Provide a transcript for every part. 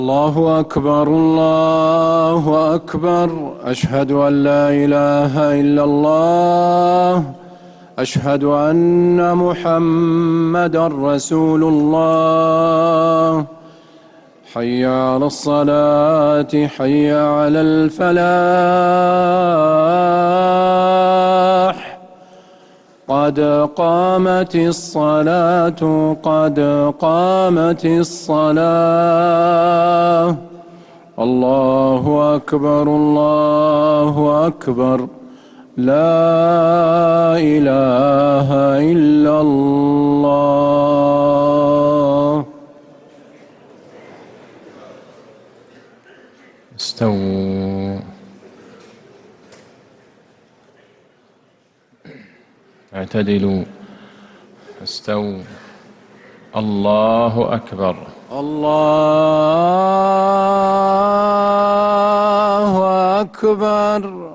الله أكبر الله أكبر، أشهد أن لا إله إلا الله، أشهد أن محمدا رسول الله. حي على الصلاة، حي على الفلاح، قد قامت الصلاة، قد قامت الصلاة. الله أكبر الله أكبر، لا إله إلا الله. استووا، اعتدلوا، استووا. الله أكبر الله أكبر.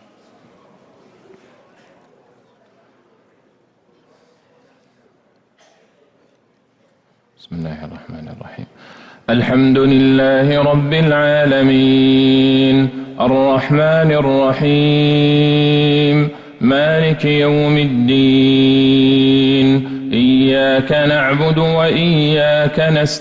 بسم الله الرحمن الرحيم. الحمد لله رب العالمين، الرحمن الرحيم، مالك يوم الدين، إياك نعبد وإياك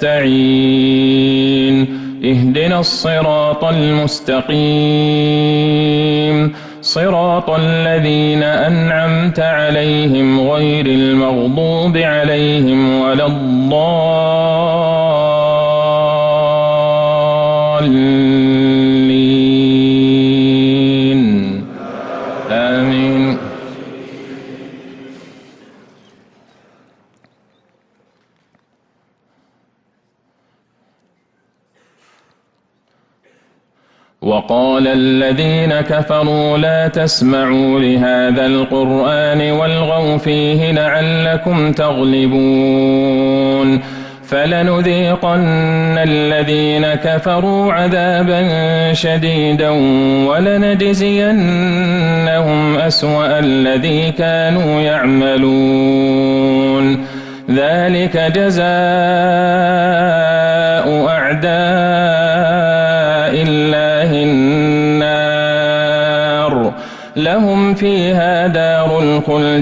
نستعين، اهدنا الصراط المستقيم، صراط الذين أنعمت عليهم غير المغضوب عليهم ولا الضالين، آمين. وقال الذين كفروا لا تسمعوا لهذا القرآن والغوا فيه لعلكم تغلبون، فلنذيقن الذين كفروا عذابا شديدا ولنجزينهم أسوأ الذي كانوا يعملون، ذلك جزاء أعداء الله النار، لهم فيها دار الخلد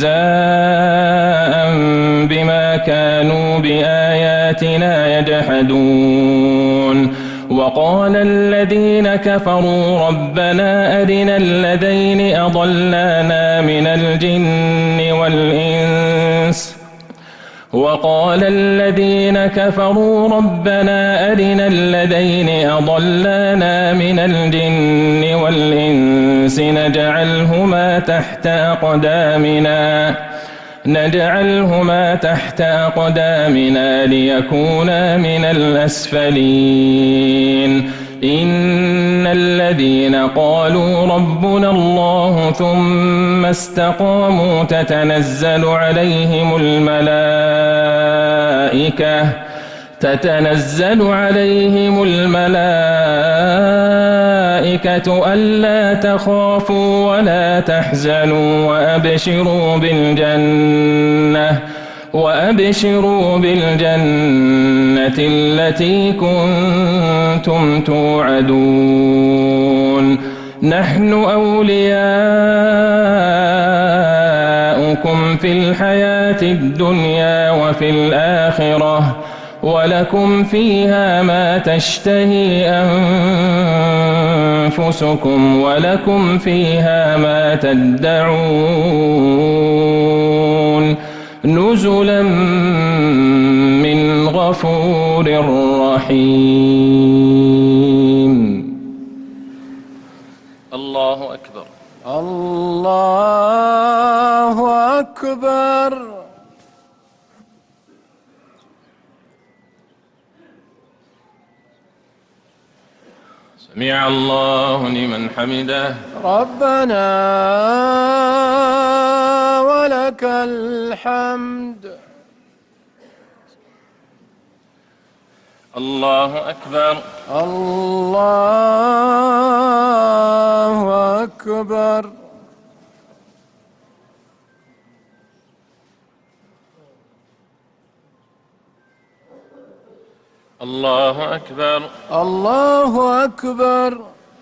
جزاء بما كانوا بآياتنا يجحدون. وقال الذين كفروا ربنا أرنا الذين أضلانا من الجن والإنس، وقال الذين كفروا ربنا أرنا الذين أضلانا من الجن والإنس نجعلهما تحت أقدامنا ليكونا من الأسفلين. إن الذين قالوا ربنا الله ثم استقاموا تتنزل عليهم الملائكة ألا تخافوا ولا تحزنوا وأبشروا بالجنة التي كنتم توعدون. نحن أولياؤكم في الحياة الدنيا وفي الآخرة، ولكم فيها ما تشتهي أنفسكم ولكم فيها ما تدعون، نزلا من غفور رحيم. الله أكبر الله أكبر. سمع الله لمن حمده. ربنا ولك الحمد. الله أكبر الله أكبر. الله أكبر. الله أكبر.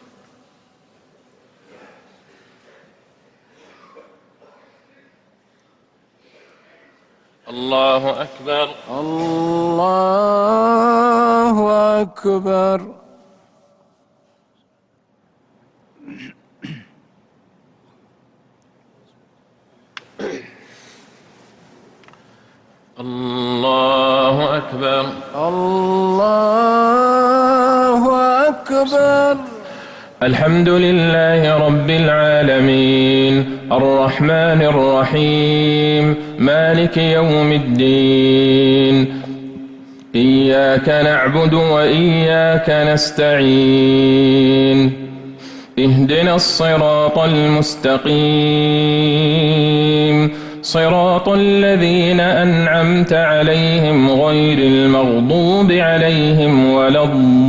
الله أكبر. الله أكبر. الله أكبر. الله أكبر. الحمد لله رب العالمين الرحمن الرحيم مالك يوم الدين إياك نعبد وإياك نستعين اهدنا الصراط المستقيم صراط الذين أنعمت عليهم غير المغضوب عليهم ولا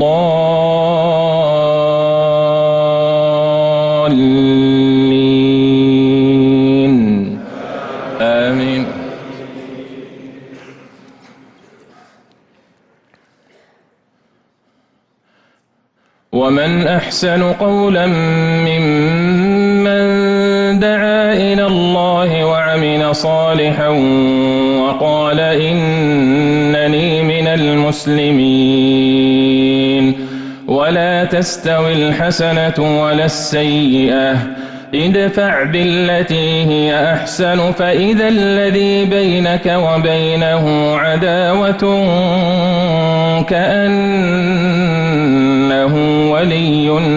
الضالين آمين. ومن أحسن قولا ممن دعا إلى الله وعمل صالحا وقال إنني من المسلمين. ولا تستوي الحسنة ولا السيئة ادفع بالتي هي أحسن فإذا الذي بينك وبينه عداوة كأنه ولي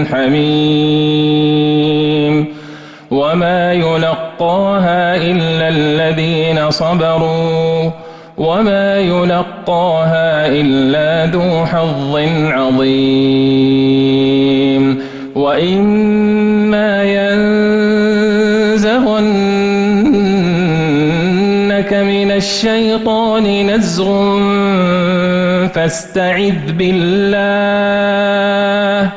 حميم. وما يلقاها إلا الذين صبروا وما يلقاها إلا ذو حظ عظيم. وإما ينزغنك من الشيطان نزغ فاستعذ بالله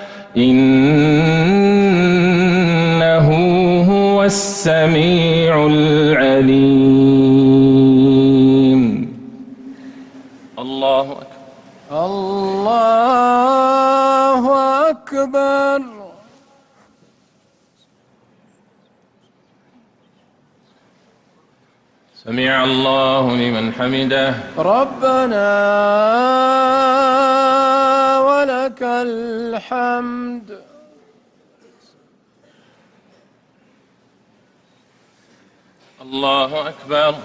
إنه هو السميع العليم. الله أكبر. الله أكبر. سمع الله لمن حمده. ربنا ولك الحمد. الله أكبر.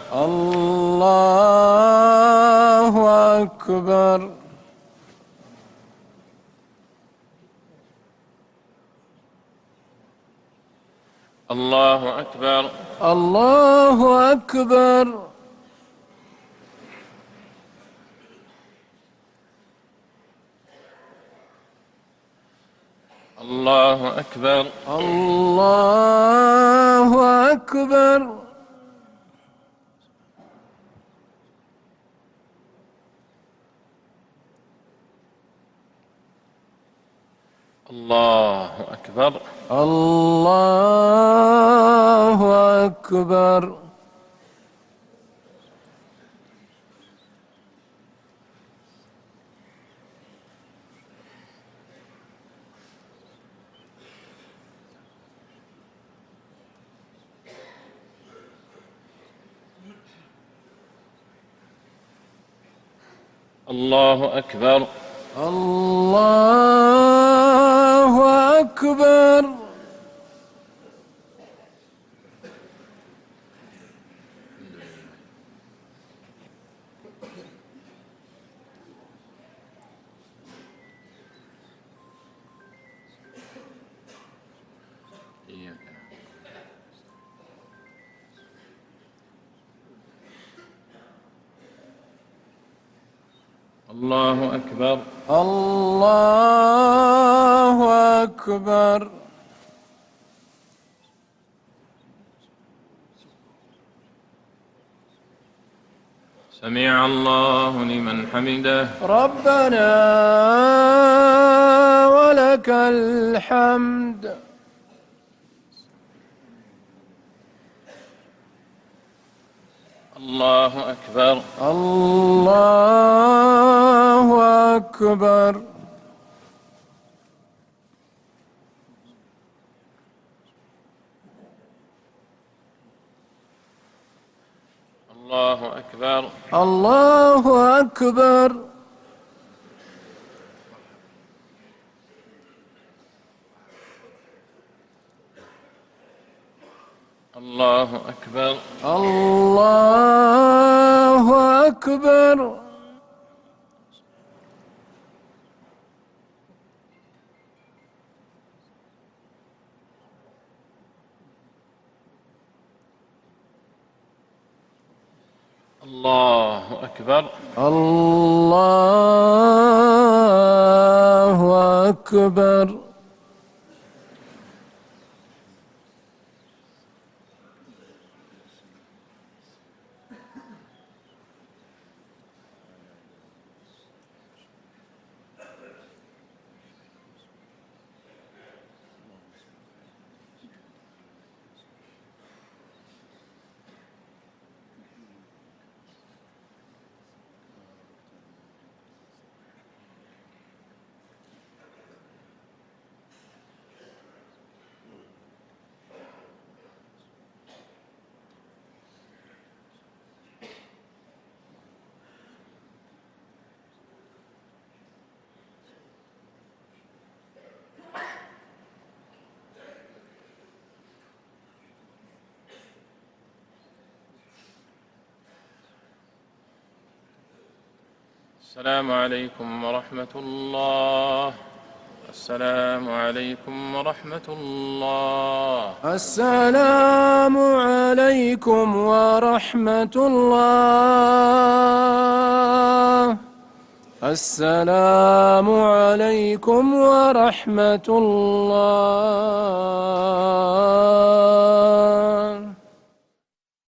الله أكبر. الله أكبر. الله أكبر. الله أكبر. الله أكبر. الله أكبر. الله أكبر. الله أكبر. الله أكبر. الله أكبر. الله أكبر. سمع الله لمن حمده. ربنا ولك الحمد. الله أكبر. الله أكبر. الله أكبر. الله أكبر. الله أكبر. الله أكبر. الله أكبر. الله أكبر. السلام عليكم ورحمة الله. السلام عليكم ورحمة الله. السلام عليكم ورحمة الله. السلام عليكم ورحمة الله.